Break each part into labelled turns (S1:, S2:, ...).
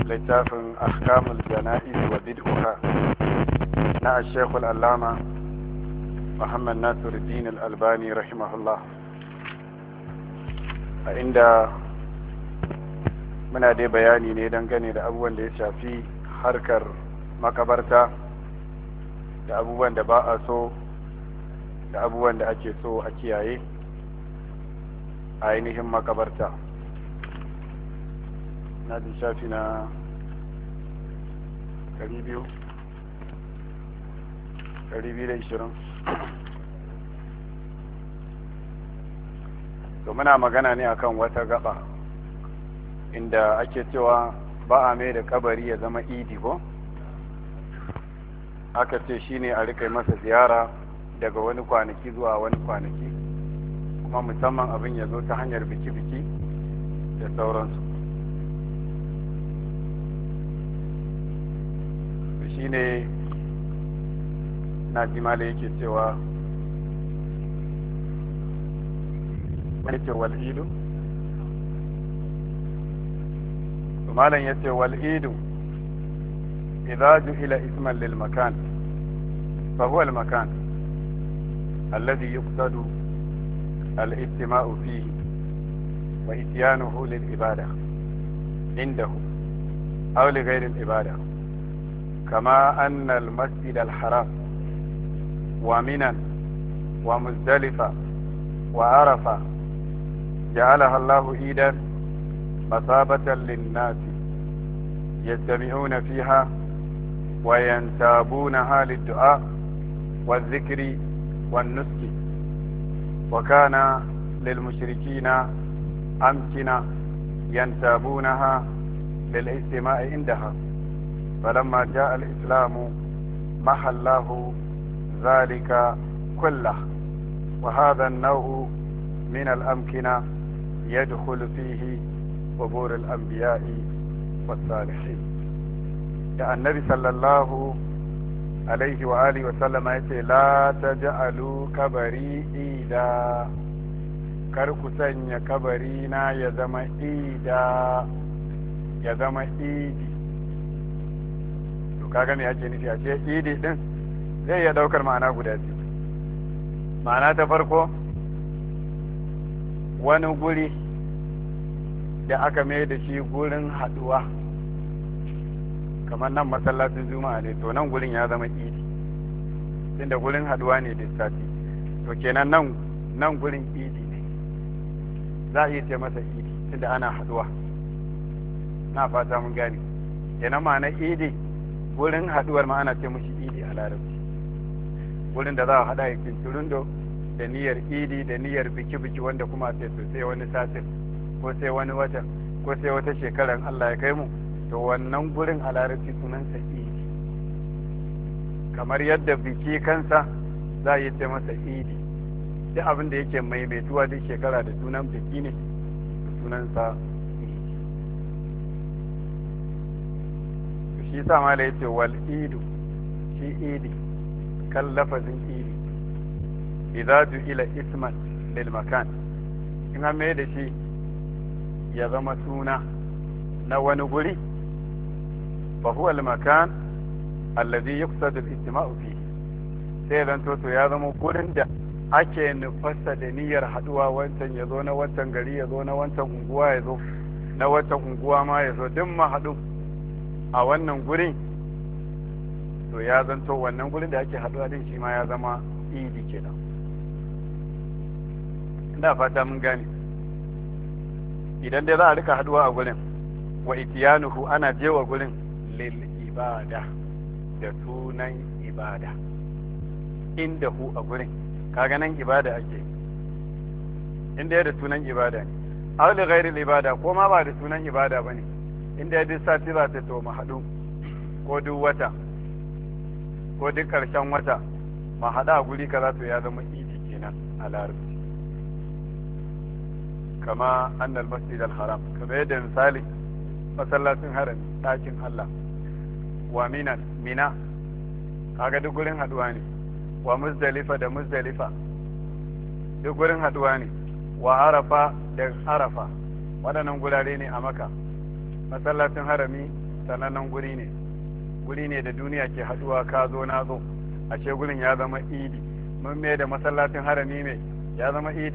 S1: littafin ahkamul jana'iz wa bid'uha na Sheikhul Allama Muhammad Nasiruddin Al-Albani rahimahullah, a inda muna dai bayani ne dangane da abubuwan da ya shafi harkar makabarta da abubuwan da ba a so da abubuwan da ake so a kiyaye a ainihin makabarta. Na ji shafi na 220. To muna magana ne akan wata gaba inda ake cewa ba a mai da kabari ya zama idi ko? Aka ce shine a rika masa ziyara daga wani kwanaki zuwa wani kwanaki, kuma musamman abin ya zo ta hanyar biki-biki da sauransu. Shine na jimala yake cewa wani ce wal'idu? malam ya ce wal'idu idza ju'ila isman lil makan fa huwa al makan alladhi yuqsadu al istima'u fihi wa ityanuhu lil ibada indahu aw li ghayri al ibada كما أن المسجد الحرام ومنى ومزدلفة وعرفة جعلها الله عيدا مثابة للناس يجتمعون فيها وينتابونها للدعاء والذكر والنسك، وكان للمشركين أمكنة ينتابونها للاجتماع عندها، فلما جاء الإسلام محى الله ذلك كله، وهذا النوع من الأمكنة يدخل فيه قبور الأنبياء والصالحين. النبي صلى الله عليه وآله وسلم يقول لا تجعلوا كبري إيدا، كركو سنيا كبرينا يزم إيدا يزم إيدي. Kaga me ake nufi a ce idi din zai iya daukar ma'ana guda biyu. Ma'ana ta farko, wani guri da aka mai da shi gurin haduwa, kamar nan masallacin juma'a ne, to nan gurin ya zama idi tunda gurin haduwa ne da sati, to kenan nan gurin idi ne, za a iya ce masa idi tunda ana haduwa. Na fata mun gane. Kenan ma'ana idi wurin haduwar ma ana ce mushi idi a larabci, wurin da za a hada yakin turundo da niyyar idi da niyyar biki-biki, wanda kuma sai to sai wani satin ko sai wani watan ko sai wata shekaran Allah ya kai mu, to wannan gurin a larabci sunansa idi. Kamar yadda biki kansa za a yi ce masa idi, duk abin da yake maimaituwa duk shekara da sunan biki ne, sunansa shi sa ma da yace wal idu, shi idi kan lafazin idi idza ila isman lil makan, in an mai da shi ya zama suna na wani guri, fa huwa al makan alladhi yuqsadu al istima'u fihi, sai zan to ya zama gurin da ake nufasta da niyyar haduwa, wancan ya zo na wancan gari, ya zo na wancan unguwa, ya zo na wancan unguwa ma ya zo, duk ma haɗu a wannan gurin, to ya zanto wannan gurin da ake haɗuwa din shi ma ya zama idi kenan. Ina fata mun gane. Idan dai za a rika haɗuwa a gurin, wa itiyanuhu ana jewa gurin lil ibada, da sunan ibada, inda hu a gurin, kaga nan ibada ake, inda ya da sunan ibada ne, aw li ghairi ibada, ko ma ba da sunan ibada bane, inda ya duk sati za ta to mu haɗu, ko duk wata ko duk ƙarshen wata mu haɗa a guri kaza, to ya zama idi kenan a larabci. Kama annal masjid al-haram, kamar yadda misali masallacin harami, ɗakin Allah, wa mina, kaga duk gurin haɗuwa ne, wa muzdalifa da muzdalifa duk gurin haɗuwa ne, wa arafa da arafa, waɗannan gurare ne a Maka. Masallacin harami sanannen guri ne da duniya ke haduwa ka zo na zo, ashe gurin ya zama idi. Mun mai da masallacin harami mai ya zama idi,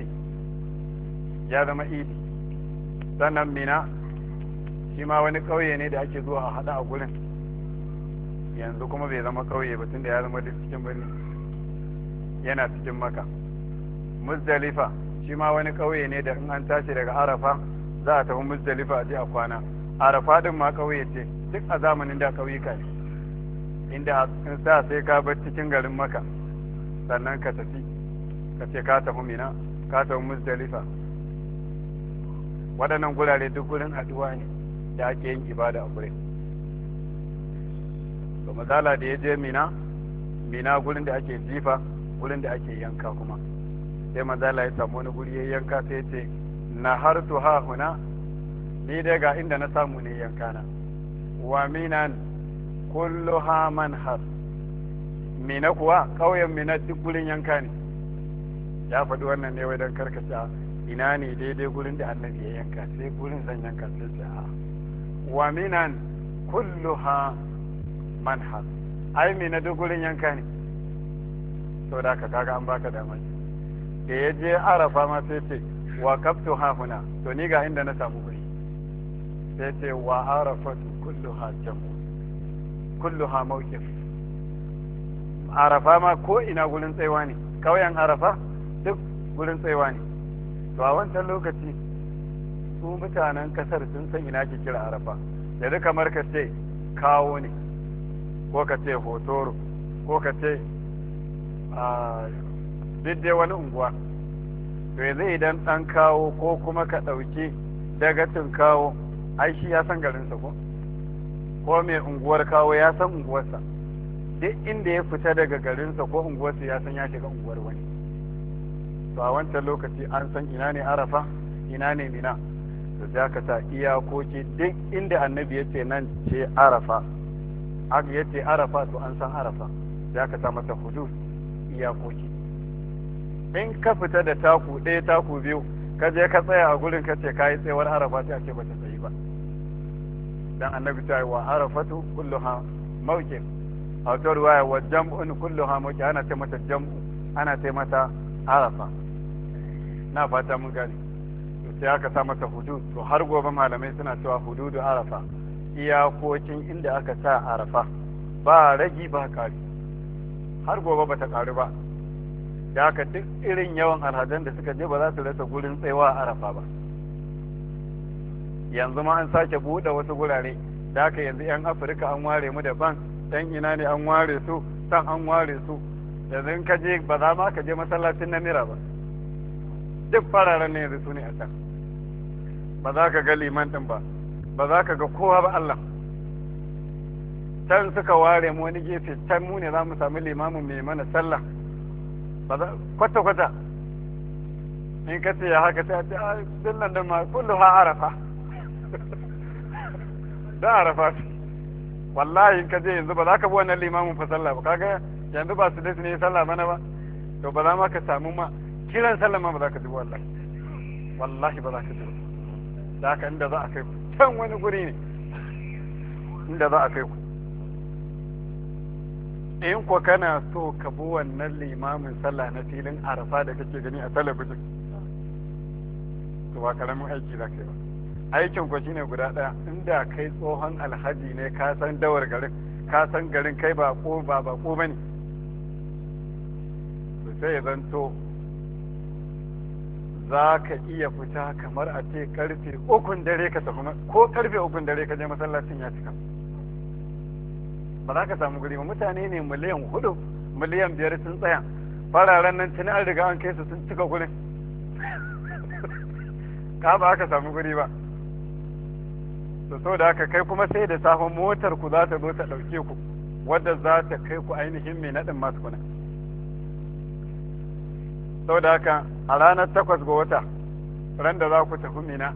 S1: sannan Mina shi ma wani ƙauye ne da ake zuwa a haɗa a gurin, yanzu kuma bai zama ƙauye ba tunda ya zama duk cikin birni, yana cikin Maka. Muzdalifa shi ma wani ƙauye ne da in an tashi daga Arafa za a tafi Muzdalifa a je a kwana. Arafa din ma ƙauye ce, duk a zamanin da ƙauyuka ne, inda in sa sai ka bar cikin garin Maka sannan ka tafi, ka ce ka tafi Mina, ka tafi Muzdalifa. Waɗannan gurare duk gurin haɗuwa ne da ake yin ibada a gurin. To mazala da ya je Mina gurin da ake jifa, gurin da ake yanka kuma. Sai mazala ya samu wani guri ya yanka, sai ce na hartu ha huna, ni dai ga inda na samu ne yankana. Wa minan kulluha manhar, Mina kuwa ƙauyen Mina duk gurin yanka ne. Ya faɗi wannan ne wai don karkace ina ne daidai gurin da annabi ya yanka, sai gurin zan yanka, sai ce a wa minan kulluha manhar, ai Mina duk gurin yanka ne. Sau da ka kaga an baka damar. Da ya je Arafa ma sai ce wa kaftu ha huna, to ni ga inda na samu guri, sai ce wa arafatu kulluha jamu, kulluha mawqif. Arafa ma ko ina gurin tsaiwa ne, kauyen Arafa duk gurin tsaiwa ne. To a wancan lokaci su mutanen kasar sun san ina ke kira Arafa, yanzu kamar ka ce kawo ne, ko ka ce hotoro, ko ka ce duk dai wani unguwa. To yanzu idan ɗan kawo ko kuma ka ɗauki dagacin kawo, ai shi ya san garinsa ko mai unguwar kawo ya san unguwarsa, duk inda ya fita daga garinsa ko unguwarsa ya san ya shiga unguwar wani. To a wancan lokaci an san ina ne Arafa, ina ne Mina. To za ka sa iyakoki duk inda annabi ya ce nan ce Arafa, ya ce Arafa to an san Arafa, za ka sa masa hudud, iyakoki. In ka fita da taku ɗaya taku biyu, ka je ka tsaya a gurin ka ce ka yi tsayawar Arafa, sai a ce ba ta tsayi ba, dan annabi ta yi wa Arafatu kulluha mawqif, a wata riwaya wa jam'un kulluha mawqif, ana ce mata jam'u, ana ce mata Arafa. Na fata mun gani. To sai aka sa mata hudud. To har gobe malamai suna cewa hududu Arafa, iyakokin inda aka sa Arafa, ba ragi ba ƙari, har gobe ba ta ƙaru ba. Da haka duk irin yawan alhazan da suka je ba za su rasa gurin tsayawa a Arafa ba. Yanzu ma an sake buɗe wasu gurare, da haka yanzu 'yan Afirka an ware mu daban, 'yan ina ne an ware su, san an ware su. Yanzu in ka je ba za ma ka je masallacin Namira ba, duk fararen ne yanzu su ne a can. Ba za ka ga liman ɗin ba, ba za ka ga kowa ba Allah. Can suka ware mu wani gefe, can mu ne za mu sami limamin mai mana sallah. Kwata-kwata in ka ce ya haka sai a ce a dinnan da ma kullu ha Arafa. Da Arafa wallahi in ka je yanzu ba za ka bi wannan limamin fa sallah ba, kaga yanzu ba su ne sallah bana ba, to ba za ma ka samu ma kiran sallah ma ba za ka ji wallahi ba za ka ji. Da haka inda za a kai ku can wani guri ne, inda za a kai ku. In ko kana so ka bi wannan limamin sallah na filin Arafa da kake gani a talabijin, to ba karamin aiki za ka yi ba. Aikin ku shine guda ɗaya, inda kai tsohon alhaji ne, ka san dawar garin, ka san garin, kai ba bako bane, to sai ya zanto za ka iya fita kamar a ce karfe 3 dare ka tafi, ko karfe 3 dare ka je masallacin ya cika, ba za ka samu guri ba. Mutane ne miliyan 4 miliyan 5 sun tsaya, fararen nan tuni an riga an kai su sun cika gurin. Ka ba ka samu guri ba. To so da haka kai kuma sai da safon motar ku za ta zo ta ɗauke ku, wadda za ta kai ku ainihin mai naɗin masu kuna. Sau da haka a ranar 8 ga wata, ran da za ku tafi Mina,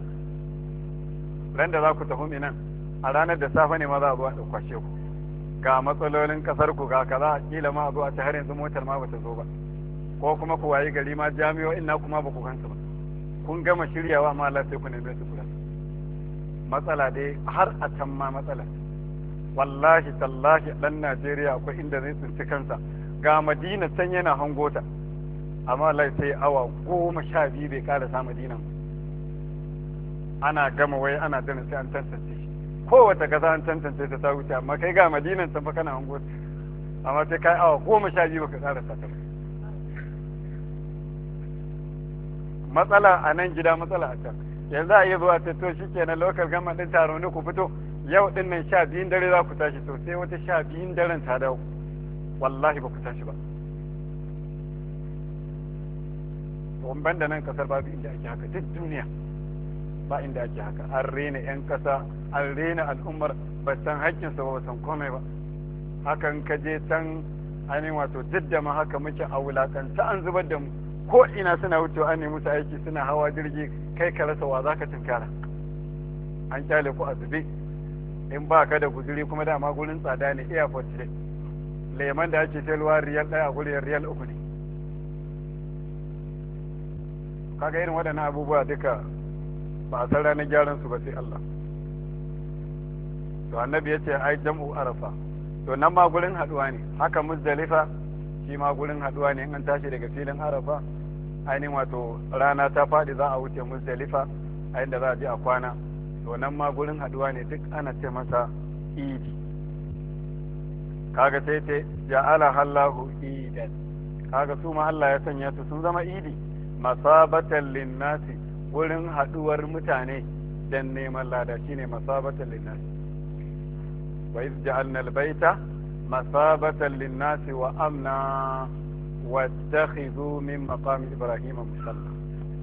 S1: a ranar da safe ne ma za a zo a ɗaukwashe ku. Ga matsalolin kasar ku ga kaza, kila ma a zo a ta har yanzu motar ma bata zo ba, ko kuma ku wayi gari ma jami'o'in na kuma ba ku gansu ba, kun gama shiryawa amma Allah sai ku neme su kula. Matsala dai har a can ma matsala. wallahi tallahi dan Najeriya akwai inda zai tsinci kansa ga Madina can yana hangota amma Allah sai awa 12 bai karasa Madina ana gama wai ana dana sai an tantance shi kowace kasa an tantance ta wuce amma kai ga Madinan can fa kana hangota amma sai kai awa 12 baka karasa ta matsala a nan gida matsala a can yanzu a iya zuwa ta to shi kenan local government din taro ne ku fito yau din nan 12 dare za ku tashi to sai wata 12 daren ta dawo wallahi ba ku tashi ba to ban da nan kasar babu inda ake haka duk duniya ba inda ake haka an rena yan kasa an rena al'ummar ba san haƙƙinsa ba san komai ba hakan ka je can ainihin wato jidda ma haka muke a wulakanta an zubar da mu ko ina suna wucewa an nemi musu aiki suna hawa jirgi kai ka rasa wa za ka tunkara an kyale ku a zube in ba ka da guzuri kuma dama gurin tsada ne airport ce leman da ake sayarwa riyal ɗaya a gurin riyal 3 ne kaga irin waɗannan abubuwa duka ba a san ranar gyaran su ba sai Allah to annabi ya ce ai jam'u arafa to nan ma gurin haɗuwa ne haka muzdalifa shi ma gurin haɗuwa ne in an tashi daga filin arafa ainihin wato rana ta faɗi za a wuce muzdalifa a inda za a je a kwana to nan ma gurin haɗuwa ne duk ana ce masa idi kaga sai ta ja'ala hallahu idan kaga su ma Allah ya sanya su sun zama idi masabatan linnasi gurin haɗuwar mutane dan neman lada shine masabatan linnasi wa iz ja'alna al-baita masabatan linnasi wa amna واتخذوا من مقام إبراهيم مصلى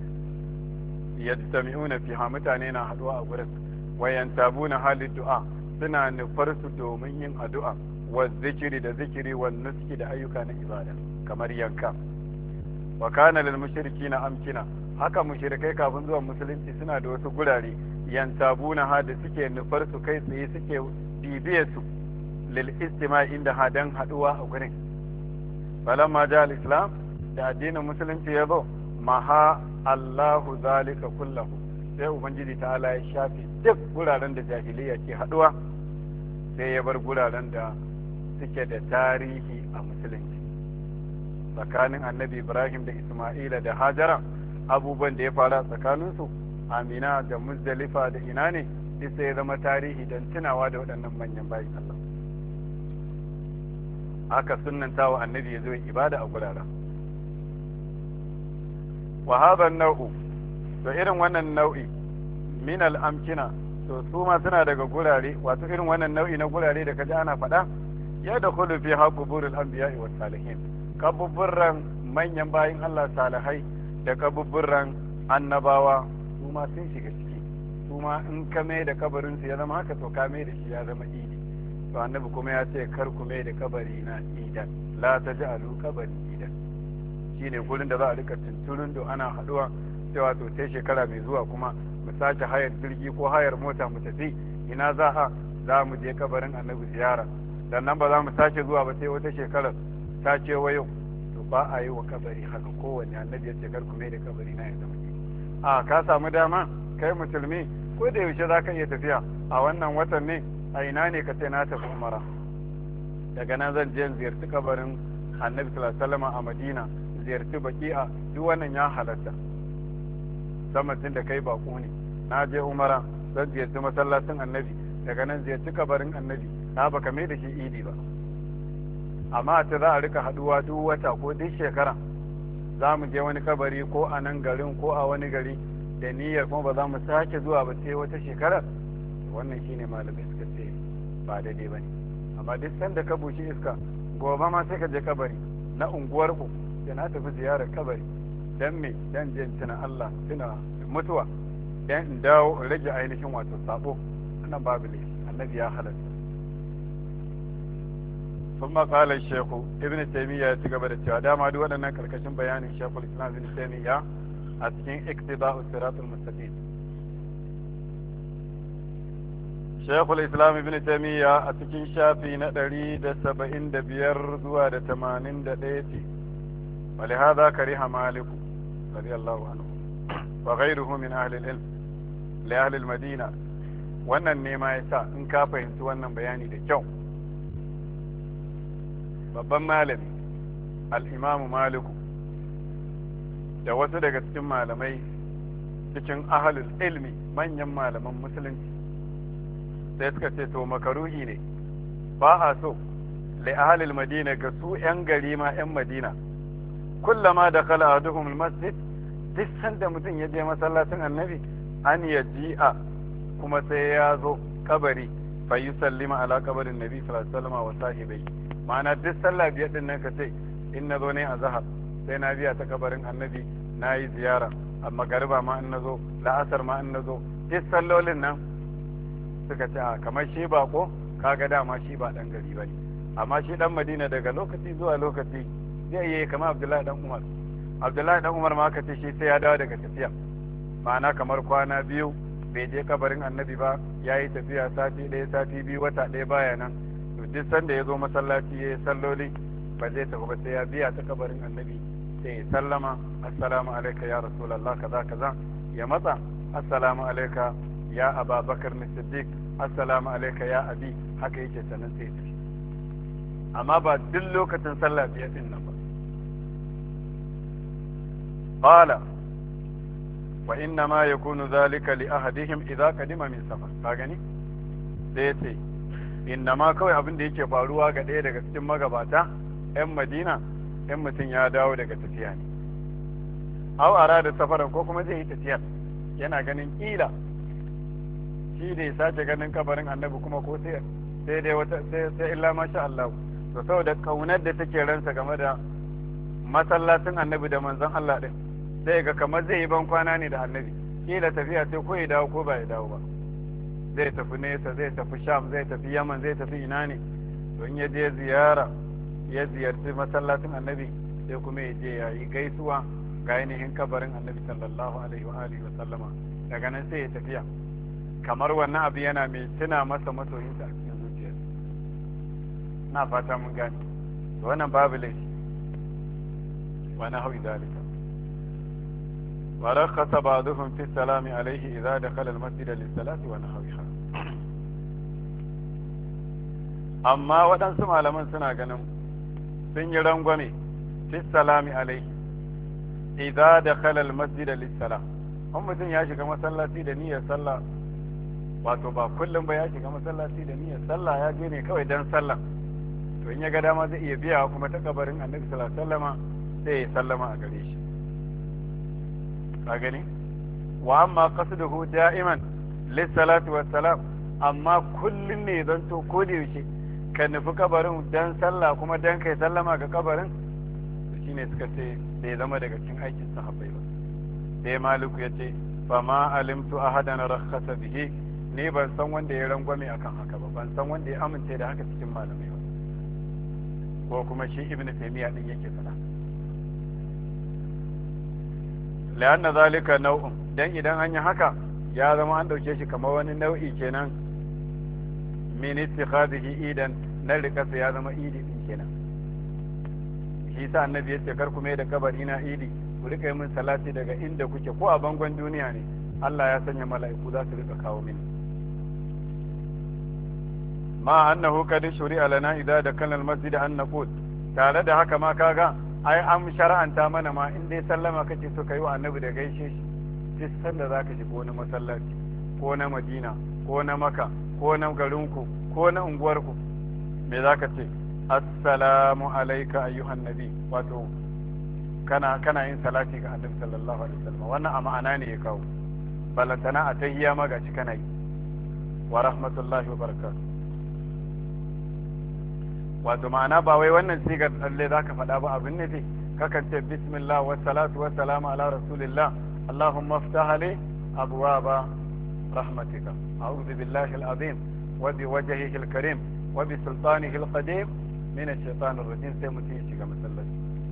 S1: يجتمعون فيها متانين حدوا أغرس وينتابون حال الدعاء سنا نفرس دومين الدعاء والذكر دا ذكر والنسك دا أيكان إبادة كما ينكا وكان للمشركين أمكنا haka mushrikai kafin zuwa musulunci suna da wasu gurare yantabuna ha da suke nufar su kai tsaye suke bibiye su lil istima inda hadan haduwa a gurin falamma ja al-islam da addinin musulunci ya zo maha Allahu zalika kullahu sai ubangiji ta'ala ya shafe duk guraren da jahiliya ke haduwa sai ya bar guraren da suke da tarihi a musulunci tsakanin annabi Ibrahim da Isma'ila da Hajara abubuwan da ya fara tsakaninsu Amina da Muzdalifa da ina ne duk sai ya zama tarihi don tunawa da waɗannan manyan bayin Allah aka sunnanta wa annabi ya zo ibada a gurara wa hadha nau'u to irin wannan nau'i min al-amkina to su ma suna daga gurare wato irin wannan nau'i na gurare da kaji ana faɗa ya da khulu fi haquburul anbiya'i was salihin kabubburran manyan bayin Allah salihai da kabubburran annabawa su ma sun shiga ciki su ma in ka mai da kabarin su ya zama haka to ka mai da shi ya zama idi to annabi kuma ya ce kar ku mai da kabari na idan la taj'alu kabari idan shine gurin da za a rika tunturun da ana haduwa cewa to sai shekara mai zuwa kuma mu sake hayar jirgi ko hayar mota mu tafi ina za mu je kabarin annabi ziyara dan nan ba za mu sake zuwa ba sai wata shekarar ta ce wayo to ba a yi wa kabari haka kowanne annabi ya ce kar ku mai da kabari na ya zama a ka samu dama kai musulmi ko da yaushe za ka iya tafiya a wannan watan ne a ina ne ka ce na tafi umara daga nan zan je ziyarci kabarin annabi sallallahu alaihi wasallam a madina ziyarci baki'a duk wannan ya halatta tun da kai bako ne na je umara zan ziyarci masallacin annabi daga nan ziyarci kabarin annabi na baka mai da shi idi ba amma ta za a rika haduwa duk wata ko duk shekara za mu je wani kabari ko a nan garin ko a wani gari da niyyar kuma ba za mu sake zuwa ba sai wata shekarar wannan shine malamai suka ce ba daidai ba ne amma duk sanda ka bushe iska gobe ma sai ka je kabari na unguwar ku sai na tafi ziyarar kabari dan me dan je tuna Allah tuna mutuwa dan in dawo in rage ainihin wato sabo wannan babu ne annabi ya halatta ثم قال الشيخ ابن تيمية تقبل التعداء ما دون أن كركشن بيان الشيخ الإسلام ابن تيمية أتكين اقتضاء الصراط المستقيم شيخ الإسلام ابن تيمية أتكين شافي ندري دا 75 زوا دا 80 دا 80 ولهذا كره مالك رضي الله عنه وغيره من أهل العلم لأهل المدينة wannan ne ma yasa in ka fahimci wannan bayani da kyau babban malami al-imamu maliku da wasu daga cikin malamai cikin ahalul ilmi manyan malaman musulunci sai suka ce to makaruhi ne ba a so li ahalil madina ga su yan gari ma yan madina kullama da kala ahaduhum masjid duk sanda mutum ya je masallacin annabi an yaji'a kuma sai ya zo kabari fa yusallima ala kabarin nabi sallallahu alaihi wasallam wa sahibai ma'ana duk sallah biyar din nan ka ce in na zo ne a zahar sai na biya ta kabarin annabi na yi ziyara a magariba ma in na zo la'asar ma in na zo duk sallolin nan suka ce a kamar shi bako kaga dama shi ba dan gari bane amma shi dan madina daga lokaci zuwa lokaci zai yi kamar abdullahi dan umar ma ka ce shi sai ya dawo daga tafiya ma'ana kamar kwana biyu bai je kabarin annabi ba ya yi tafiya sati ɗaya sati biyu wata ɗaya baya nan to duk sanda ya zo masallaci ya yi salloli ba zai tafi ba sai ya biya ta kabarin annabi sai ya sallama assalamu alaika ya rasulallah kaza kaza ya matsa assalamu alaika ya aba bakar siddiq assalamu alaika ya abi haka yake sannan sai ya tafi amma ba duk lokacin sallah biyar din nan ba qala wa inna ma yakunu zalika li ahadihim idza qadima min safar ka gani sai ya ce inna ma kawai abin da yake faruwa ga ɗaya daga cikin magabata yan madina yan mutum ya dawo daga tafiya ne aw arada safaran ko kuma zai yi tafiya yana ganin kila shi da ya sace ganin kabarin annabi kuma ko sai dai wata sai illa masha Allah to saboda kaunar da take ransa game da masallacin annabi da manzon Allah din sai ga kamar zai yi ban kwana ne da annabi kila tafiya sai ko ya dawo ko ba ya dawo ba zai tafi nesa zai tafi sham zai tafi yaman zai tafi ina ne don ya je ziyara ya ziyarci masallacin annabi sai kuma ya je ya yi gaisuwa ga ainihin kabarin annabi sallallahu alaihi wa alihi wa sallama daga nan sai ya tafiya kamar wannan abu yana mai tuna masa masoyinsa a cikin zuciya na fata mun gane to wannan babu laifi wa nahwi dalika ورخص بعضهم في السلام عليه إذا دخل المسجد للصلاة ونحوها amma waɗansu malaman suna ganin sun yi rangwame fi salami alaihi idza dakhala almasjid lis-salah an mutum ya shiga masallaci da niyyar sallah wato ba kullum ba ya shiga masallaci da niyyar sallah ya je ne kawai dan sallah to in ya ga dama zai iya biya kuma ta kabarin annabi sallallahu alaihi wasallama sai ya sallama a gare shi ka gani wa amma qasduhu da'iman lis-salati was-salam amma kullun ne zan to ko da yaushe ka nufi kabarin dan sallah kuma dan kai sallama ga kabarin shine suka ce bai zama daga cikin aikin sahabbai ba sai maliku ya ce fa ma alimtu ahadan rakhasa bihi ne ban san wanda ya rangwame akan haka ba ban san wanda ya amince da haka cikin malamai ba ko kuma shi ibnu taymiya din yake fada la'anna zalika nau'un dan idan an yi haka ya zama an dauke shi kamar wani nau'i kenan min ittikhadihi idan na rikasa ya zama idi din kenan shi sa annabi ya ce kar ku mai da kabari na idi ku rika yi min salati daga inda kuke ko a bangon duniya ne Allah ya sanya mala'iku za su rika kawo mini ma annahu kad shuri'a lana idza dakala al-masjid an naqul tare da haka ma kaga ai an shar'anta mana ma in dai sallama kace so kai wa annabi da gaishe shi duk sanda zaka shiga wani masallaci ko na Madina ko na Makka ko na garinku ko na unguwarku me zaka ce assalamu alayka ayyuhan nabi wato kana yin salati ga annabi sallallahu alaihi wasallam wannan a ma'ana ne ya kawo balantana a tahiyya ma gashi kana yi wa rahmatullahi wa barakatuh wato ma'ana ba wai wannan sigar lalle zaka faɗa ba abin nufi kakan ce bismillah wa salatu wa salamu ala rasulillah allahumma iftah li abwaba rahmatika a'udhu billahi al-azim wa bi wajhihi al-karim wa bi sultanihi al-qadim min ash-shaytanir rajim sai mutum ya shiga masallaci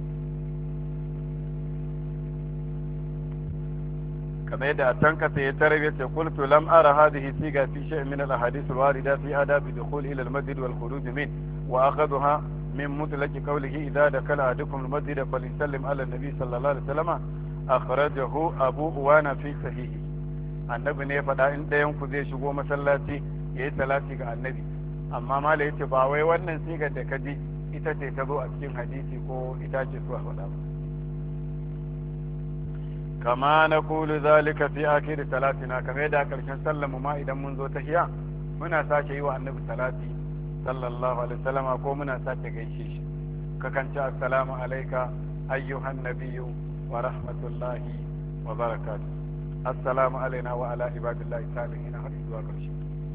S1: kamar yadda a can kasa ya tarabe ce qultu lam ara hadhihi siga fi shay'in min al-ahadith al-warida fi adab dukhul ila al-masjid wal khuruj min وأخذها من مطلق قوله إذا دخل أحدكم المسجد فليسلم على النبي صلى الله عليه وسلم أخرجه أبو أوانا في صحيحه annabi ne ya faɗa in ɗayan ku zai shigo masallaci ya yi salati ga annabi, amma mala ya ce ba wai wannan sigar da ka ji ita ce ta zo a cikin hadisi ko ita ce su a faɗa ba. kama na kulu zalika fi akhir salatina, kamar yadda karshen sallar mu ma idan mun zo tahiya muna sake yi wa annabi salati sallallahu alaihi wasallama ko muna sake gaishe shi, kakan ce assalamu alayka ayyuhan nabiyyu wa rahmatullahi wa barakatuh, assalamu alaina wa ala ibadillahi salihin har zuwa karshe.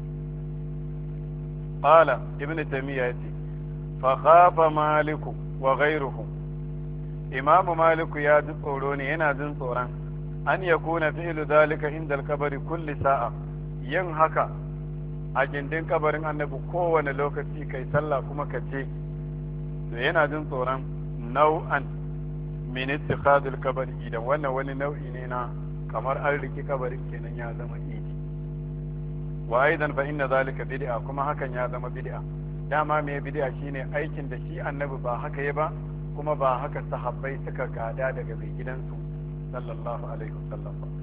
S1: qala ibn taymiyyah yace fa khafa maliku wa ghayruhu, imamu maliku ya ji tsoro ne, yana jin tsoron an yakuna fi'lu zalika inda al-qabri kulli sa'a, yin haka a gindin kabarin annabi kowane lokaci kai sallah kuma ka ce, to yana jin tsoron nau'an min ittikhadul kabari, idan wannan wani nau'i ne na kamar an riki kabarin kenan ya zama idi. wa aidan fa inna zalika bid'a, kuma hakan ya zama bid'a. dama me bid'a shine aikin da shi annabi ba haka ya ba, kuma ba haka sahabbai suka gada daga mai gidansu sallallahu alaihi wasallam ba.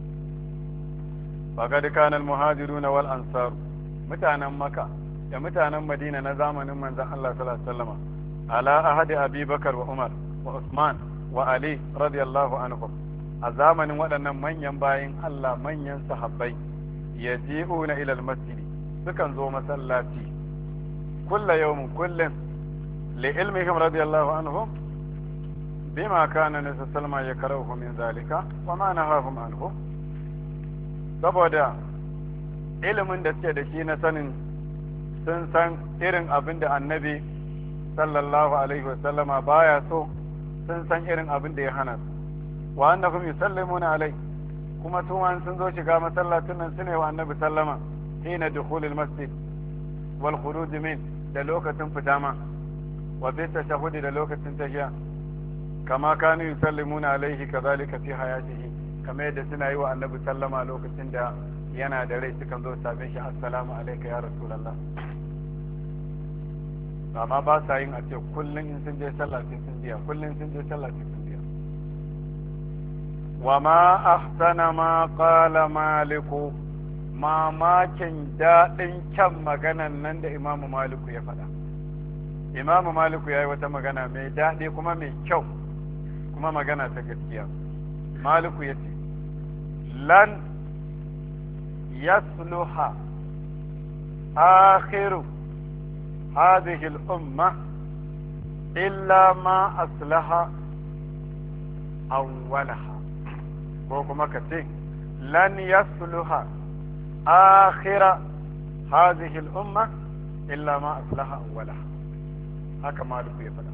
S1: faqad kana al-muhajiruna wal ansar, mutanen Makka da mutanen Madina na zamanin manzon Allah sallallahu alaihi wasallam, ala ahadi Abi Bakar wa Umar wa Usman wa Ali radiyallahu anhum, a zamanin waɗannan manyan bayin Allah, manyan sahabbai, yaji'una ila al-masjid, sukan zo masallaci kullu yawmin kullun li ilmihim radiyallahu anhum bima kana nabi sallallahu alaihi wasallam yakrahu min zalika wa ma nahahum anhu, saboda ilimin da suke da shi na sanin sun san irin abin da annabi sallallahu alaihi wasallama baya so, sun san irin abin da ya hana su, wa annahum yusallimuna alai, kuma su an sun zo shiga masallacin nan sune wa annabi sallama hina dukhulil masjid wal khuruj min, da lokacin fita ma, wa bi tashahhudi da lokacin tahiyya, kama kanu yusallimuna alaihi kadhalika fi hayatihi, kamar yadda suna yi wa annabi sallama lokacin da yana da rai, sukan zo same shi assalamu alayka ya rasulullah. amma ba sa yin a ce kullum in sun je sallah sai sun biya, kullum sun je sallah sai sun biya. wa ma ahsana ma qala maliku, mamakin daɗin kyan maganan nan da imamu maliku ya faɗa. imamu maliku ya yi wata magana mai daɗi kuma mai kyau, kuma magana ta gaskiya. maliku ya ce lan yasluha akhiru هذه الأمة إلا ما أصلح أولها، وكما كتير لن يصلح آخر هذه الأمة إلا ما أصلح أولها، هكا مالك يفعل.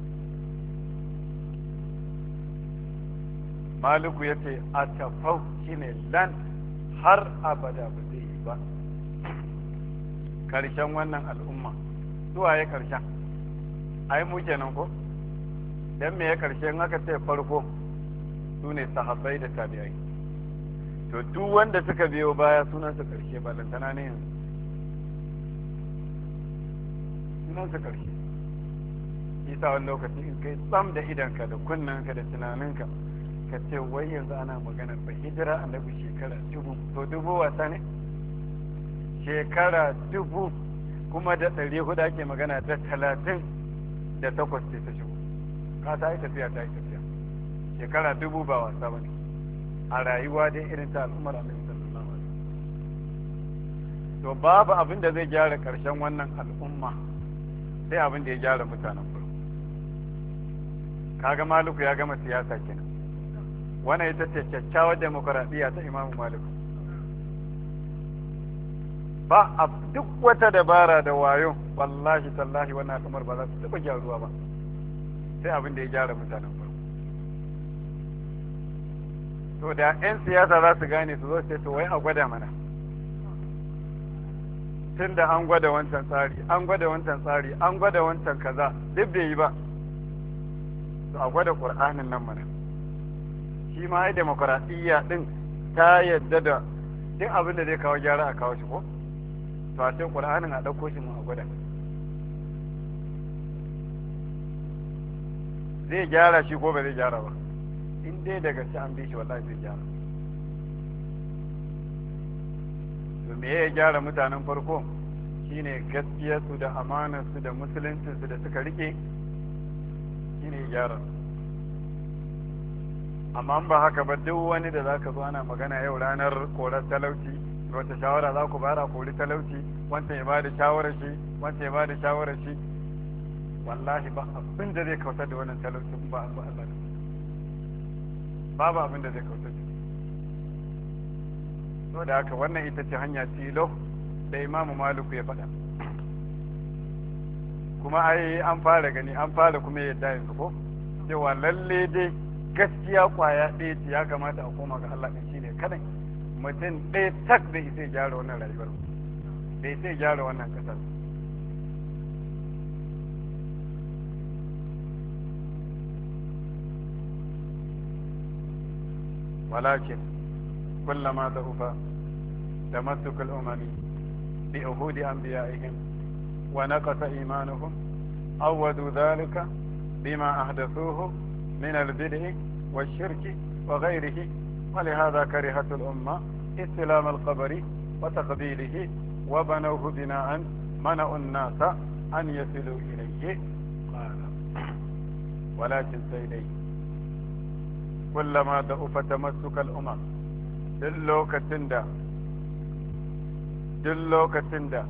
S1: مالك يتي أتفوكين لن har abada ba zai yi ba karshen wannan al'umma. Zuwa ya karshen ai mu kenan ko, dan me ya karshe in aka ce farko su ne sahabbai da tabi'ai, to duk wanda suka biyo baya sunan su karshe, balantana ne yanzu sunan su karshe. isa wani lokaci in kai tsam da idanka da kunnanka da tunaninka ka ce wai yanzu ana maganar ba hijira annabi shekara 1000, to 1000 wasa ne? shekara 1000 kuma da 400 ake magana, da 38 ce ta shigo. ka ta yi tafiya, ta yi tafiya. shekara 1000 ba wasa ba ne a rayuwa dai irin ta al'ummar annabi sallallahu alaihi wasallam. to babu abin da zai gyara karshen wannan al'umma sai abin da ya gyara mutanen farko. kaga Maliku ya gama siyasa kenan. wannan ita ce kyakkyawar demokuraɗiyya ta Imamu Maliku. ba a duk wata dabara da wayo, wallahi tallahi wannan al'ummar ba za su taɓa gyaruwa ba sai abin da ya gyara mutanen farko. to da 'yan siyasa za su gane su zo ce to wai a gwada mana, tun da an gwada wancan tsari, an gwada wancan tsari, an gwada wancan kaza, duk bai yi ba, to a gwada ƙur'anin nan mana. shi ma ai demokuraɗiyya ɗin ta yadda da duk abin da zai kawo gyara a kawo shi ko, to a ce ƙur'anin a ɗauko shi mu a gwada. zai gyara shi ko ba zai gyara ba? in dai daga ci an bi shi wallahi zai gyara. to me ya gyara mutanen farko shine gaskiyarsu da amanarsu da musuluncinsu da suka rike shine ya gyara. amma ba haka ba duk wani da zaka zo ana magana yau ranar korar talauci, wata shawara za ku bara kori talauci, wancan ya bada shawarar shi, wancan ya bada shawarar shi, wallahi ba abin da zai kautar da wannan talauci ba Allah da babu abin da zai kautar da so da haka wannan ita ce hanya tilo da Imamu Maliku ya faɗa, kuma ai an fara gani an fara kuma yadda yanzu ko cewa lalle dai gaskiya kwaya ɗaya ce ya kamata a koma ga Allah ɗin shine kadai mutum ɗaya tak da sai gyara wannan rayuwar da sai gyara wannan ƙasar. ولكن كلما ضعف تمسك الأمم بعهود أنبيائهم ونقص إيمانهم عوضوا ذلك بما أحدثوه من البدع والشرك وغيره، ولهذا كرهت الأمة استلام القبر وتقبيله وبنوه بناء منعوا الناس أن يصلوا إليه. قال ولكن سيدي كلما ضعف تمسك الأمم duk lokacin da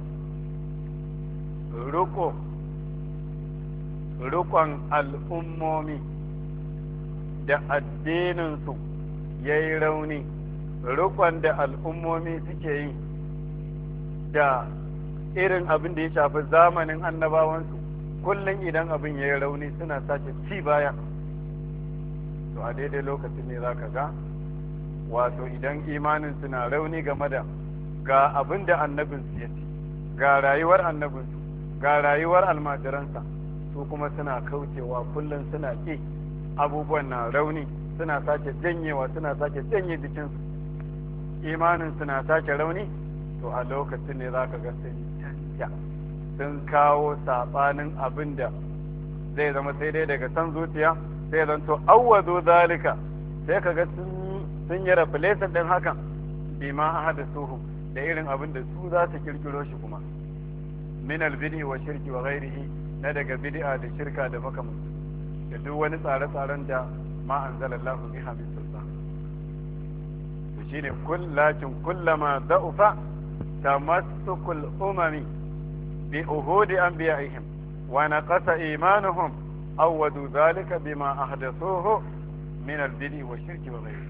S1: rukon al'ummomi da addininsu ya yi rauni, rukon da al'ummomi suke yi da irin abin da ya shafi zamanin annabawansu, kullum idan abin ya yi rauni suna sake ci baya, to a daidai lokacin ne za ka ga wato idan imanin suna rauni game da ga abin da annabinsu ya ce, ga rayuwar annabinsu, ga rayuwar almajiransa, su kuma suna kaucewa kullum suna ƙi, abubuwan na rauni, suna sake janyewa, suna sake janye jikinsu, imanin suna sake rauni, to a lokacin ne za ka ga sun canja, sun kawo saɓanin abin da zai zama sai dai daga san zuciya, sai zan to awwazo zalika, sai ka ga sun yi replace din hakan bima ahadasuhu da irin abin da su za su kirkiro shi kuma min albid'i wa shirki wa ghairihi, na daga bid'a da shirka da makamantu da duk wani tsare-tsaren da ma anzalallahu biha min sultan. to shine kullakin kullama da'ufa tamassukul umami bi uhudi anbiya'ihim wa naqasa imanuhum awwadu dhalika bima ahdathuhu min albid'i wa shirki wa ghairihi.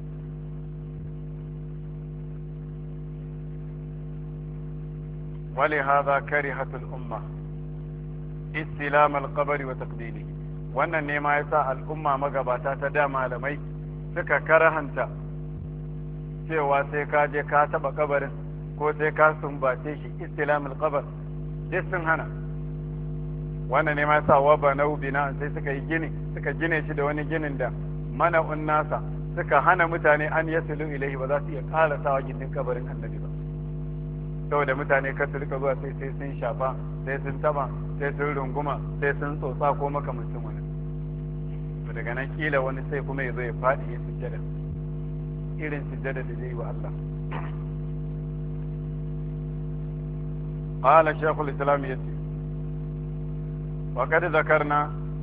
S1: ولهذا كرهت الأمة استلام القبر وتقبيله. wannan ne ma yasa al'umma magabata ta da malamai suka karahanta cewa sai ka je ka taba kabarin ko sai ka sumbace shi, istilamul qabr duk sun hana. wannan ne ma yasa wa banau bina sai suka yi gini, suka gine shi da wani ginin da mana'un nasa, suka hana mutane an yasilu ilaihi, ba za su iya karasawa gindin kabarin annabi ba, saboda mutane kar su rika zuwa sai sun shafa, sai sun taba, sai sun runguma, sai sun tsotsa ko makamancin wani. to daga nan kila wani sai kuma ya zo ya faɗi ya sujjada irin sujjada da zai yi wa Allah. قال شيخ الإسلام يسي وقد ذكرنا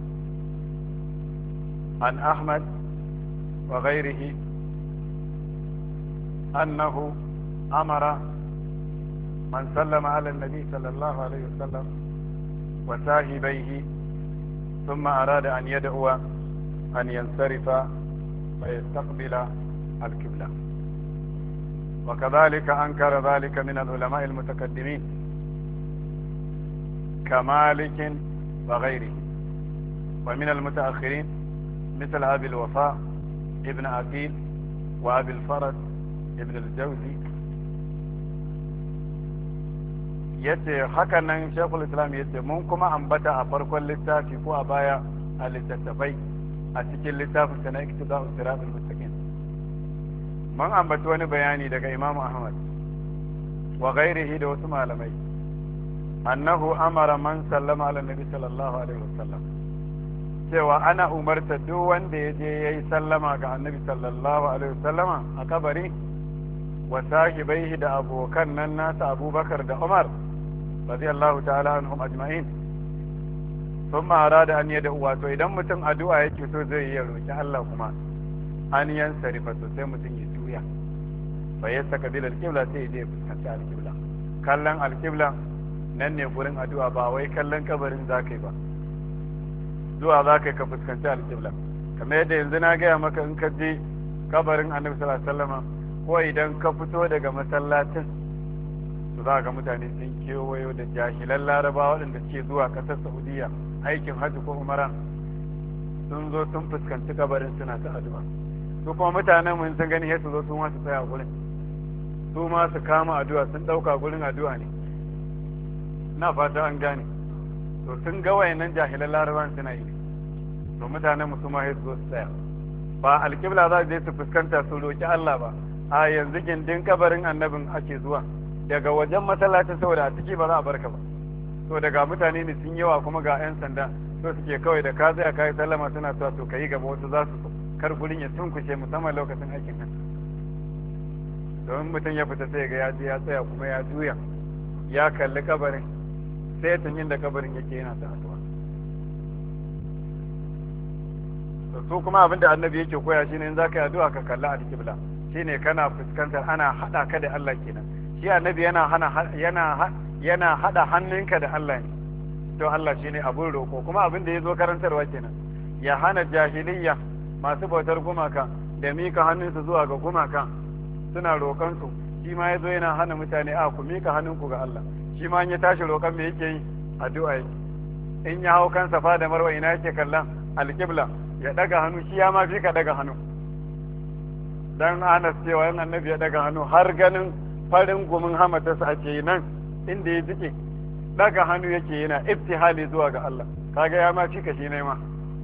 S1: عن أحمد وغيره أنه أمر من سلم على النبي صلى الله عليه وسلم وصاحبيه ثم أراد أن يدعو أن ينصرف ويستقبل القبلة، وكذلك أنكر ذلك من العلماء المتقدمين كمالك وغيره، ومن المتأخرين مثل أبي الوفاء ابن عقيل وأبي الفرج ابن الجوزي. yace hakan nan Sheikhul Islam yace mun kuma ambata a farkon littafi ko a baya a littattafai a cikin littafin sana iktida'u siratal mustaqim mun ambata wani bayani daga Imam Ahmad wa ghairihi da wasu malamai annahu amara man sallama ala nabi sallallahu alaihi wasallam, cewa ana umarta duk wanda ya je yayi sallama ga annabi sallallahu alaihi wasallama a kabari wa sahibaihi da abokan nan nasa Abubakar da Umar radiyallahu ta'ala anhum ajma'in. thumma arada an yada wato idan mutum addu'a yake so zai yi roki Allah kuma an yansarifa to sai mutum ya juya fa yastaqbil al-qibla sai ya fuskanci al-qibla. kallon al-qibla nan ne gurin addu'a ba wai kallon kabarin zakai ba, zuwa zakai ka fuskanci al-qibla. kamar yadda yanzu na gaya maka in ka je kabarin Annabi sallallahu alaihi wasallam ko idan ka fito daga masallacin to za ga mutane sun kewayo da jahilan Larabawa waɗanda suke zuwa ƙasar Saudiya aikin hajji ko umara sun zo sun fuskanci kabarin suna ta addu'a. su kuma mutanen mun sun gani su zo su ma su tsaya gurin, su ma su kama addu'a, sun ɗauka gurin addu'a ne. na fata an gane. to sun ga wayannan jahilan Larabawan suna yi, to mutanen mu su ma su zo su tsaya. ba alƙibla za su je su fuskanta su roki Allah ba, a yanzu gindin kabarin annabin ake zuwa daga wajen masallacin, saboda a ciki ba za a barka ba. to daga mutane ne sun yawa kuma ga 'yan sanda so suke kawai da ka tsaya ka yi sallama suna sa to ka yi gaba, wasu za su kar gurin ya tunkushe musamman lokacin aikin nan. domin mutum ya fita sai ga ya je ya tsaya kuma ya juya ya kalli kabarin sai tun inda kabarin yake yana ta addu'a. to su kuma abinda annabi yake koya shine in zaka yi addu'a ka kalli al-qibla, shine kana fuskantar ana hada ka da Allah kenan. shi annabi yana hada hannunka da Allah ne. to Allah shine abun roko, kuma abin da yazo karantarwa kenan ya hana jahiliyya masu bautar gumaka da mika hannunsu zuwa ga gumaka suna roƙon su. shi ma yazo yana hana mutane a ku mika hannunku ga Allah. shi ma in ya tashi roƙon me yake yi? addu'a yake. in ya hau kan Safa da Marwa ina yake kallon? alqibla. ya daga hannu, shi ya ma fi ka daga hannu. dan Anas cewa yan annabi ya daga hannu har ganin farin gumin hamatarsa ake yi nan inda ya jike, daga hannu yake yana iftihali zuwa ga Allah. kaga ya ma cika shi ne ma,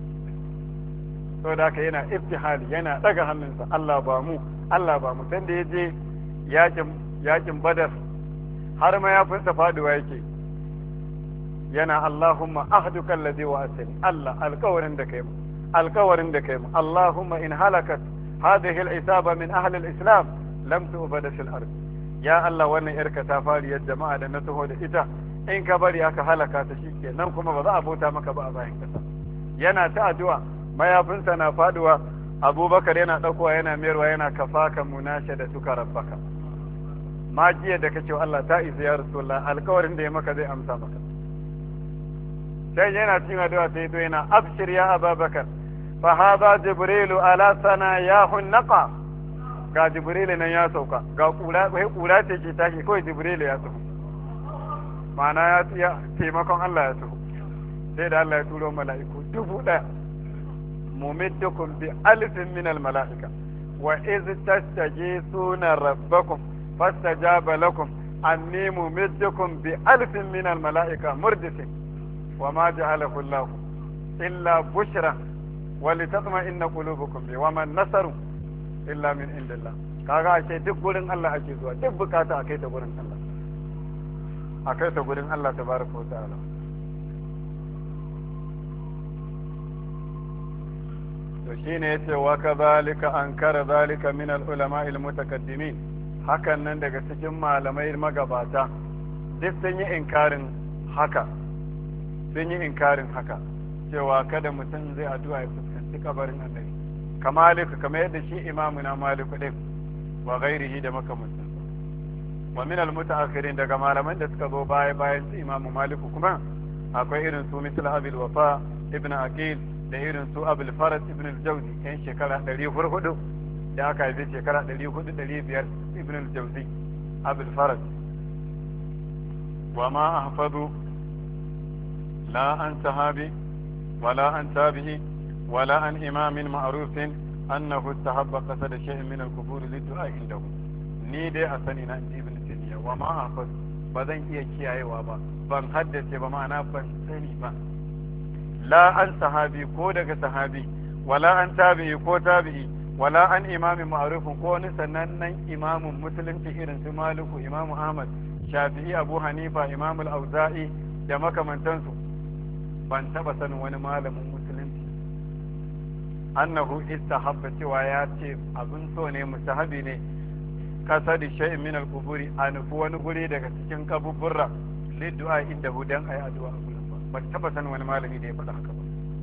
S1: da haka yana iftihali, yana daga hannunsa, Allah ba mu, Allah ba mu. dan da ya je yakin Badar har ma ya finsa faduwa yake yana Allahumma ahduka alladhi wa'atani, Allah alƙawarin da kai mu, alƙawarin da kai mu. Allahumma in halakat hadhihi al-isaba min ahli al-islam lam tu'bad fil ard. ya Allah wannan yarka ta fariyar jama'a da na taho da ita in ka bari aka halaka ta shikenan kuma ba za a bauta maka ba a bayan kasa. yana ta addu'a, mayafinsa na faduwa, Abubakar yana ɗaukowa yana mayarwa yana kafaka munashadatuka rabbaka. magiya da kace wa Allah ta isa ya Rasulullah, alƙawarin da ya maka zai amsa maka. sai yana cin addu'a sai to yana abshir ya Abubakar fa hadha jibrilu ala sanayahu naqa. ga jibrilu nan ya sauka, ga kura ce ke tashi, kawai jibrilu ya sauka. ma'ana ya taimakon Allah ya sauka. sai da Allah ya turo mala'iku 1000 mumiddukum bi alfin min al mala'ika wa iz tastajisuna rabbakum fastajaba lakum anni mumiddukum bi alfin min al mala'ika murdisin wa ma ja'alahu Allah illa bushra wa litatma'inna qulubukum bi wa man nasaru illa min indillah. kaga ake duk gurin Allah ake zuwa, duk bukata akai ta gurin Allah, akai ta gurin Allah tabaraka wa ta'ala. to shine yace wa kadhalika ankara zalika min al-ulama al-mutakaddimin. hakan nan daga cikin malamai magabata duk sun yi inkarin haka, cewa kada mutum zai addu'a ya fuskanci kabarin annabi. kamalik kamar yadda shi imamuna maliku din wa ghairihi da makamantan. wa min al-mutaakhirin daga malaman da suka zo bayan su imamu maliku kuma akwai irin su misal abil wafa ibn aqil da irin su abul farad ibn al-jawzi yan shekara 400 da aka haife shekara 400-500 ibn al-jawzi abul farad. wa ma ahfadu la an sahabi wala an tabi'i wala an imamin ma'rufin annahu istahabba qasada shay'in min al-qubur lid-du'a indahu. ni dai a sani na ibn taymiya wa ma ahfadu ba zan iya kiyayewa ba, ban haddace ba, ma'ana ban sani ba. la an sahabi ko daga sahabi, wala an tabi'i ko tabi'i, wala an imamin ma'rufin ko wani sanannen imamin musulunci irin su Maliku, Imamu Ahmad, Shafi'i, Abu Hanifa, Imamu al-Auza'i da makamantansu. ban taba sanin wani malamin musulunci annahu istahabba cewa ya ce abin so ne mustahabi ne kasadi shay'in min al-quburi an nufi wani guri daga cikin kaburburra liddu'a inda hudan ayi addu'a a gurin ba taba san wani malami da ya faɗa haka ba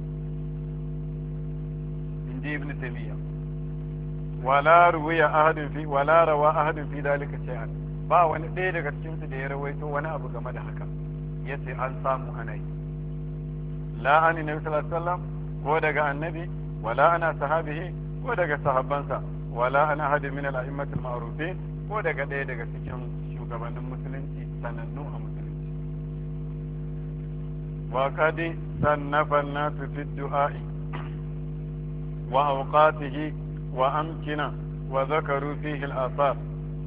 S1: inji ibn taymiya wala rawa ahadun fi dalika shay'an ba wani ɗaya daga cikin su da ya rawaito wani abu game da haka yace an samu ana yi la an nabi sallallahu alaihi wasallam ko daga annabi wala ana sahabihi ko daga sahabbansa wala ana ahadin min al-a'immatil ma'rufin ko daga ɗaya daga cikin shugabannin musulunci sanannu a musulunci wa qad sannafa an-nasu fi ad-du'a'i wa awqatihi wa amkina wa dhakaru fihi al-athar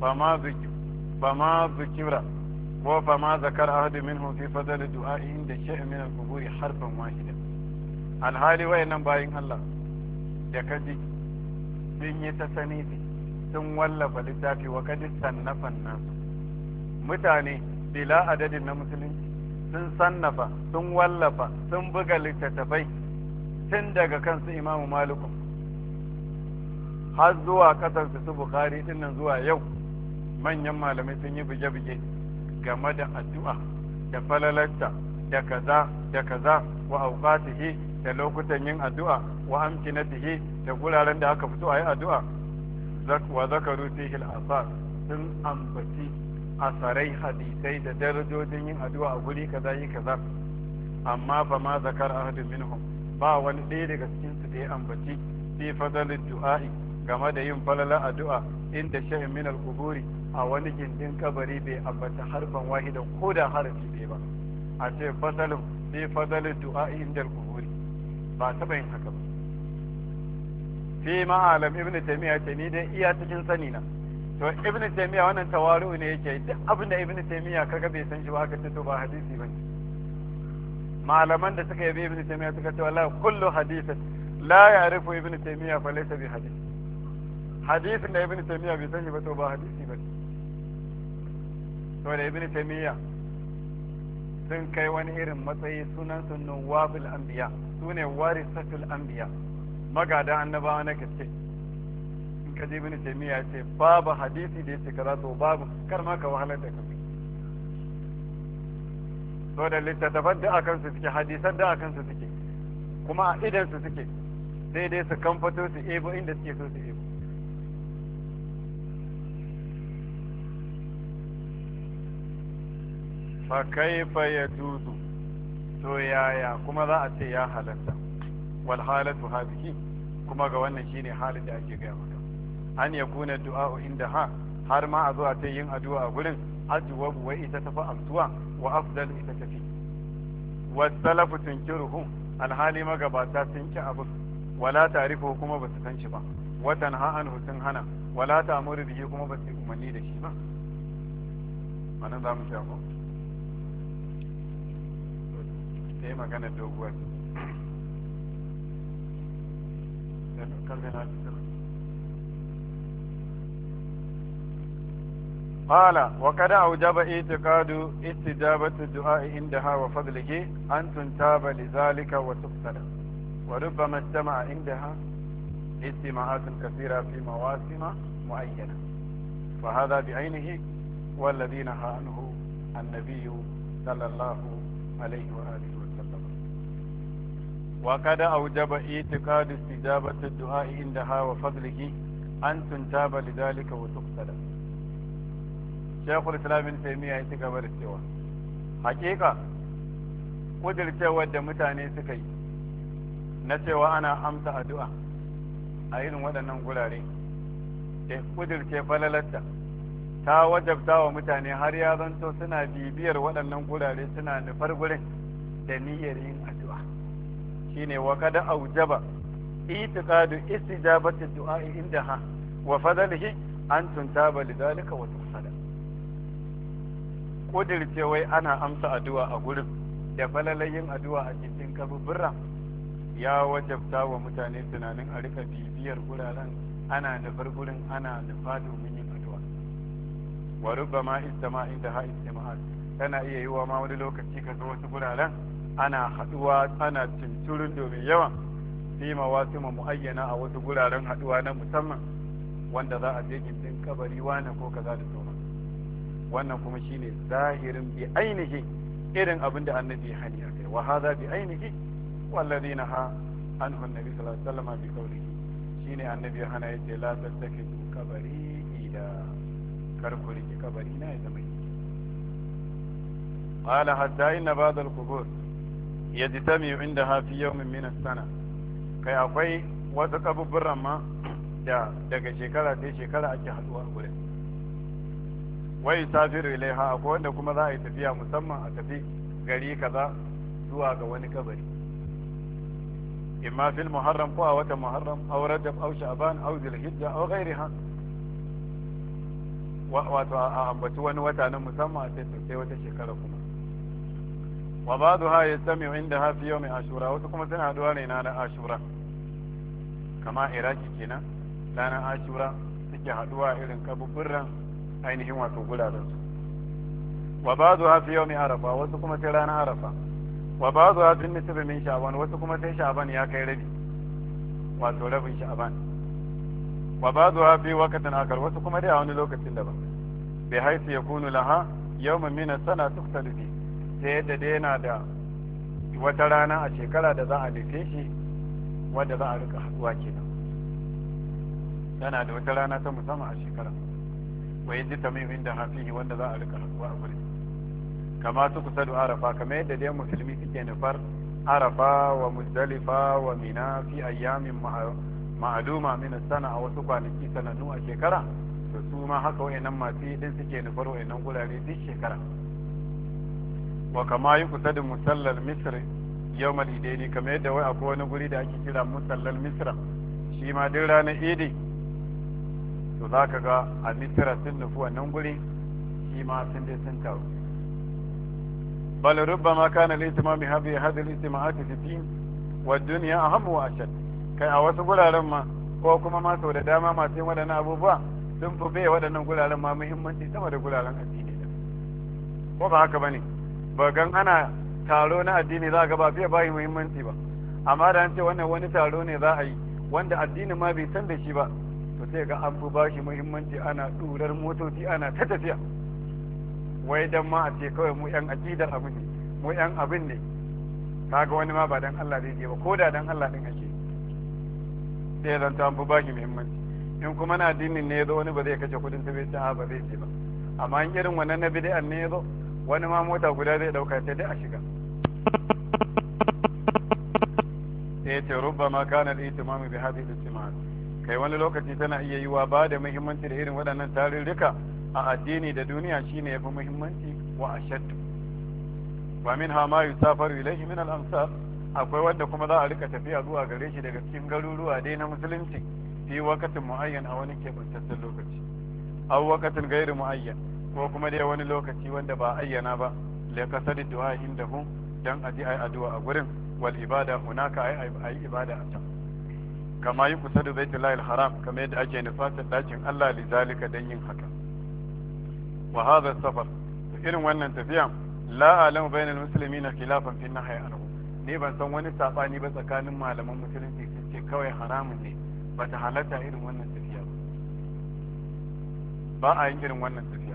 S1: فما ذكر وفما ذكر أحد منهم في فضل الدعاء عند شيء من القبور حرفا واحدا الحالي وين باين الله da kaji sun yi ta sanifi sun wallafa littafi wa kadi sannafan nasu mutane bila adadin na musulunci sun sannafa sun wallafa sun buga littattafai tun daga kansu imamu malikun har zuwa kasarsu su bukari dinnan zuwa yau manyan malamai sun yi buge-buge game da addu'a da falalarta da kaza wa auqatihi da lokutan yin addu'a wa amkinatihi da guraren da aka fito a yi addu'a wa zakaru fihi al-asar sun ambaci asarai hadisai da darajojin yin addu'a a guri kaza yi kaza amma fa ma zakar ahadun minhum ba wani ɗaya daga cikin su da ya ambaci fi fadalid du'a'i game da yin falala addu'a inda shay'in min al-quburi a wani gindin kabari bai ambata harfan wahidan ko da harafi bai ba a ce fasalin fi fadalid du'a'i inda al-quburi ba taɓa yin haka ba fi ma'alam ibn taymiya ce ni dai iya cikin sani na to ibn taymiya wannan tawaru ne yake duk abin da ibn taymiya kaga bai san shi ba aka ce to ba hadisi bane malaman da suka yabi ibn taymiya suka ce wallahi kullu hadithin la ya'rifu ibn taymiya fa laysa bi hadith hadisin da ibn taymiya bai san shi ba to ba hadisi bane to da ibn taymiya sun kai wani irin matsayi sunan sunan wabil anbiya sune warisatul anbiya magada annabawa na gaske in ka je ibn taymiya ce babu hadisi da yake kaza to babu kar ma ka wahalar da kanka to da littattafan da akan su suke hadisan da akan su suke kuma a idan su suke sai dai su kamfato su ebo inda suke so su ebo fa kaifa yajuzu to yaya kuma za a ce ya halatta wal halatu hadhihi kuma ga wannan shine halin da ake gaya maka an yakuna du'a inda har ma a zo a ce yin addu'a a gurin ajwabu wa ita tafi amsuwa wa afdal ita tafi wa salafu tunkiruhu alhali magabata sun ki abu wala ta'rifu kuma ba su san shi ba wa tanha anhu sun hana wala ta'muru bihi kuma ba su umarni da shi ba wannan za mu ci ko sai magana doguwar قال وقد أوجب اعتقاد استجابة الدعاء عندها وفضله أن تنتاب لذلك وتقتل وربما اجتمع عندها اجتماعات كثيرة في مواسم معينة فهذا بعينه والذي نهى عنه النبي صلى الله عليه وآله وسلم وقد أوجب اعتقاد استجابة الدعاء عندها وفضله أن تنتاب لذلك وتقتل شيخ الإسلام ابن تيمية يتقبل السوى حقيقة kudircewar da mutane suka yi na cewa ana amsa addu'a a irin waɗannan gurare da kudirce falalarta ta wajabta wa mutane har ya zanto suna bibiyar waɗannan gurare suna nufar gurin da niyyar yin addu'a shine wa kada aujaba itiqadu istijabati du'a indaha wa fadlihi an tuntaba lidhalika wa tuhsada kudirce wai ana amsa addu'a a gurin da falalayin addu'a a cikin kaburbura ya wajabta wa mutane tunanin a rika bibiyar guraren ana nufar gurin ana nufa domin yin addu'a wa rubbama istama inda ha istima'at tana iya yiwa ma wani lokaci kaga wasu guraren ana haduwa ana tunturin domin yawa fi mawasim muayyana a wasu guraren haduwa na musamman wanda za a je gindin kabari wani ko kaza da sauran. Wannan kuma shine zahirin bi ainihi irin abin da annabi hani akai, wa hadha bi ainihi walladhina ha anhu annabi sallallahu alaihi wasallam bi qawlihi, shine annabi hana yace la tattakidu kabari ida, kar ku riki kabari na ya zama idi. qala hatta inna ba'd al-qubur yajtami'u indaha fi yawmin min as-sana, kai akwai wasu kaburburan ma da daga shekara sai shekara ake haduwa a gurin. wai safiru ilaiha, akwai wanda kuma za a yi tafiya musamman a tafi gari kaza zuwa ga wani kabari, imma fil muharram ko a watan muharram aw rajab aw sha'ban aw zulhijja aw ghairiha, wato a ambaci wani wata na musamman a sai wata shekara kuma. wa ba'daha yastami'u indaha fi yawmi ashura, wasu kuma suna haduwa ne na ashura, kama iraki kenan ranar ashura suke haduwa irin kaburburan ainihin wato guraren su. wa ba'daha fi yawmi arafa, wasu kuma sai ranar arafa. wa ba'daha fi nisfi min sha'ban, wasu kuma sai sha'ban ya kai rabi, wato rabin sha'ban. wa ba'daha fi waqtin akar, wasu kuma dai a wani lokacin daban, bi haythu yakunu laha yawman min as-sana tuqtadu fi, sai yadda dai yana da wata rana a shekara da za a nufe shi wadda za a rika haduwa kenan, yana da wata rana ta musamman a shekara, wa yaji tamim inda hafihi wanda za a rika haduwa a gurin. kama su kusa da arafa, kamar yadda dai musulmi suke nufar arafa wa muzdalifa wa mina fi ayyamin ma'aluma min sana, a wasu kwanaki sanannu a shekara, to su ma haka wayannan masu yi din suke nufar wayannan gurare duk shekara. wa kama yi kusa da musallal misr yawmal idaini, kamar yadda wai akwai wani guri da ake kira musallal misra, shi ma duk ranar idi to za ka ga a misra sun nufi wannan guri, shi ma sun dai sun taru. bal rubbama kana al-ihtimam bi hadhihi al-ihtimamات fi din wa ad-dunya aham wa ashad, kai a wasu guraren ma ko kuma ma sau da dama masu yin waɗannan abubuwa sun fi bai waɗannan guraren ma muhimmanci sama da guraren addini da, ko ba haka bane? ba gan ana taro na addini za ga ba fiye bayi muhimmanci ba, amma da an ce wannan wani taro ne za a yi wanda addini ma bai san da shi ba, to sai ga an fi ba shi muhimmanci, ana ɗurar motoci ana ta tafiya, wai dan ma a ce kawai mu yan aqidar abin ne, mu yan abin ne, kaga wani ma ba dan Allah zai je ba, ko da dan Allah din ake, sai zan ta an fi ba shi muhimmanci. in kuma na addinin ne yazo wani ba zai kace kudin ta bai ta ba zai je ba, amma in irin wannan na bid'an ne yazo wani ma mota guda zai dauka sai dai a shiga. sai ce rubbama kana al-ihtimam bi hadhihi al-ijtima'at, kai wani lokaci tana iya yiwa ba da muhimmanci da irin waɗannan tarurruka a addini da duniya shine yafi muhimmanci wa ashaddu. wa minha ma yusafaru ilayhi min al-amsar, akwai wanda kuma za a rika tafiya zuwa gare shi daga cikin garuruwa dai na musulunci fi waqtin muayyan, a wani kebantaccen lokaci, aw waqtin ghairu muayyan, ko kuma dai wani lokaci wanda ba ayyana ba, la kasadi du'a indahu, dan aji ai addu'a a gurin, wal ibada hunaka ai ibada a can. kama yi kusa da baitullahi al-haram, kamar yadda ake nufatar dakin Allah li zalika dan yin haka. wa hadha safar, irin wannan tafiya la alamu bainal muslimina khilafan fi nahyi anhu, ne ban san wani sabani ba tsakanin malaman musulunci sun ce kawai haramun ne, bata halatta irin wannan tafiya ba a yin irin wannan tafiya.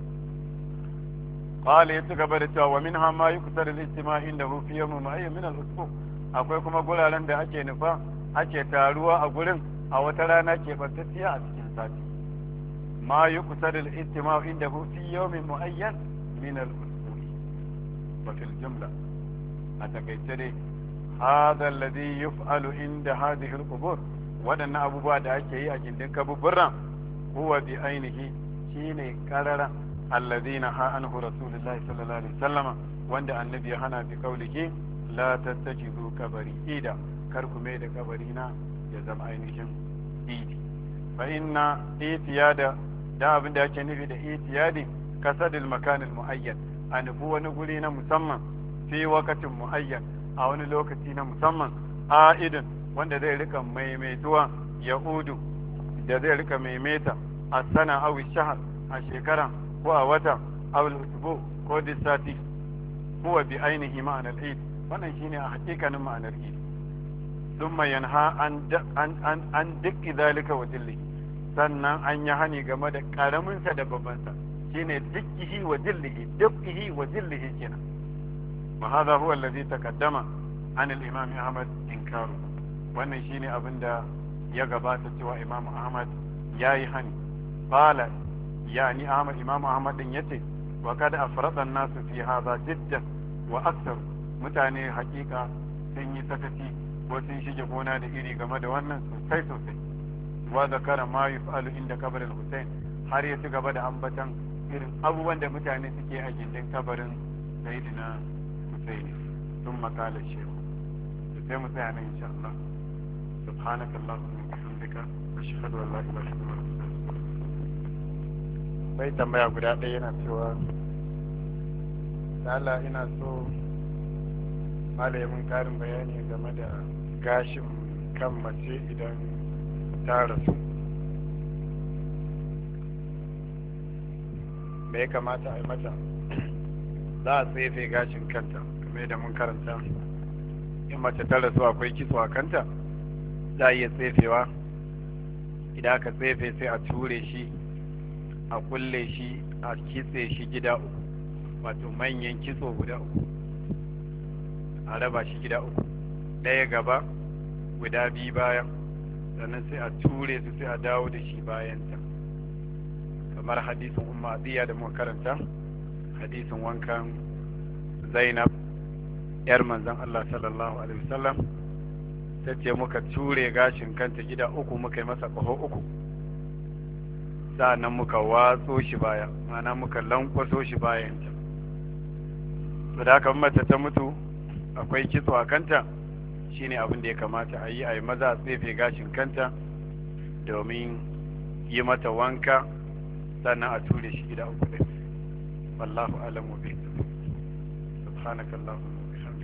S1: قال يتقبل التوا ومنها ما يكثر الاجتماع عنده في يوم معين من الاسبوع, akwai kuma guraren da ake nufa ake taruwa a gurin a wata rana ke fantasiya a cikin sati. ma yuqsad al-ijtima' indahu fi yawmin mu'ayyan min al-usbu' wa fil jumla, a takaice dai hadha alladhi yuf'alu inda hadhihi al-qubur, wadannan abubuwa da ake yi a gindin kaburburan huwa bi ainihi shine karara alladhina ha anhu rasulullahi sallallahu alaihi wasallama, wanda annabi ya hana bi kaulihi la tattakizu kabari ida, kar ku mai da kabari na ya zama ainihin idi. fa inna itiyada, da abin da yake nufi da itiyadi kasadil makanil muayyan, a nufi wani guri na musamman fi wakatin muayyan, a wani lokaci na musamman, a'idin wanda zai rika maimaituwa, ya'udu da zai rika maimaita a sana aw shahar, a shekara ko a wata aw al-usbu ko da sati, huwa bi ainihi ma'anar eid, wannan shine a hakikanin ma'anar eid. thumma yanha an dukki zalika wa dilli, sannan an yi hani game da karaminsa da babbansa shine dukkihi wa jillihi dukkihi wa jillihi kenan wa hadha huwa alladhi taqaddama an al-imam Ahmad inkaru wannan shine abinda ya gabata cewa Imam Ahmad yayi hani qala yani Ahmad Imam Ahmad din yace wa kad afrada an-nas fi hadha jiddan wa akthar mutane hakika sun yi sakaci ko sun shige gona da iri game da wannan sosai sosai wa zakara ma yuf'alu inda kabarin Hussein har ya ci gaba da ambatan irin abubuwan da mutane suke a gindin kabarin Sayyidina Hussein sun makala shehu sai mu tsaya nan insha Allah subhanakallahumma wa bihamdika ashhadu an la ilaha illa anta bai tambaya guda ɗaya yana cewa Allah ina so malamin karin bayani game da gashin kan mace idan ta rasu me ya kamata a yi mata za a tsefe gashin kanta kamar da mun karanta in mace ta rasu akwai kitso a kanta za a iya tsefewa idan aka tsefe sai a ture shi a kulle shi a kitse shi gida uku wato manyan kitso guda uku a raba shi gida uku ɗaya gaba guda biyu bayan sannan sai a ture su sai a dawo da shi bayanta kamar hadisin umma atiya da muka karanta hadisin wankan Zainab yar manzon Allah sallallahu alaihi wasallam ta ce muka ture gashin kanta gida uku muka yi masa ƙaho uku sa'annan muka watso shi baya ma'ana muka lankwaso shi bayanta da haka mace ta mutu akwai kitso a kanta shine abin da ya kamata a yi maza a tsefe gashin kanta domin yi mata wanka sannan a ture shi gida uku ɗin wallahu alamu bi subhanakallahumma